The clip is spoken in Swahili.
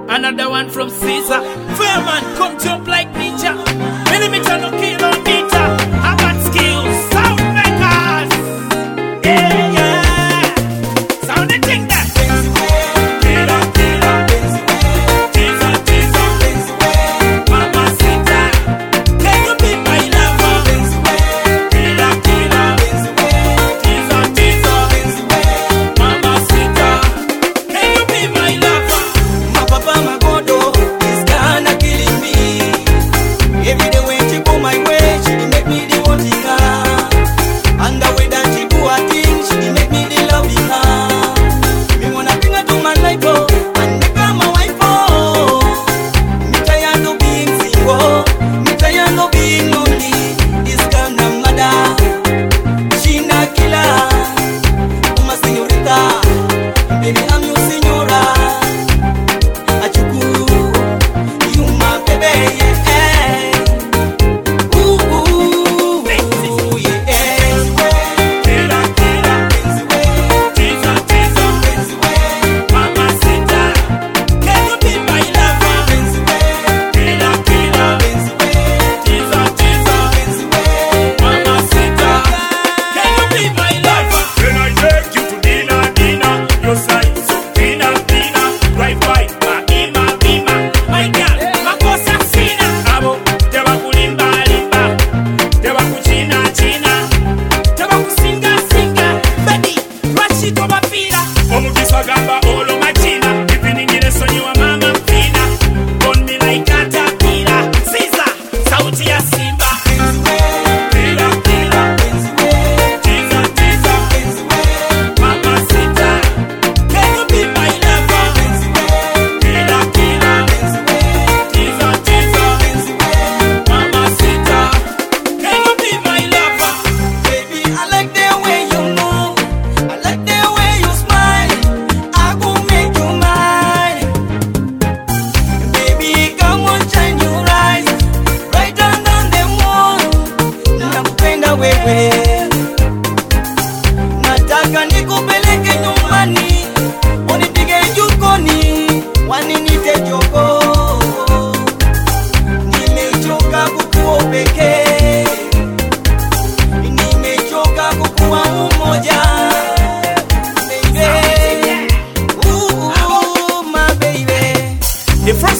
Another one from Caesar. Fairman, come jump like ninja. Millimeter no kilometer. I got skills, sound makers. Yeah, yeah. Sound the thing that. Killer, killer. Teaser, teaser. Mamacita. Can you be my lover? Killer, killer. Teaser, teaser. Mamacita. Can you be my lover? My papa, my God, oh, is gonna kill me. Every day when she go my way, she dey make me the one thing her. And the way that she do her thing, she dey make me the loving her. Me wanna bring her to my life, oh, and make her my wife, oh. Me tired of being single, me tired of being lonely. This kind of mother, she not killer. My señorita, baby I'm your señora. Achuku, you my baby, yeah. Ooh, ooh, yeah. Killer, killer. Teaser, teaser. Mamacita. Can you be my lover? Killer, killer. Teaser, teaser. Mamacita. Can you be my lover? When I take you to dinner, dinner, your side so fina, fina. Drive by, ima, ima. My girl, makosa sina. Abo, tewa kulimba, limba. Tewa kuchina, china. Tewa kusinga, singa. Bedi, rashito bapira. Omukisa gamba, olo machina. Ipiningire sonyi wa mama mpina. On me like caterpillar. Caesar, sauti ya simba. Killer, killer. Teaser, teaser. Mamacita. Can you be my lover? Killer, killer. Teaser, teaser. Mamacita. Can you be my lover? Baby, I like the way you move, I like the way you smile. I go make you mine. Baby, come on, shine your eyes right under the moon. Nakupenda wewe, nataka nikupeleke nyumbani, unipige jukoni, waninite joko. Nimechoka kukuwa pekee, nimechoka kukuwa umoja. Baby, ooh, my baby. The first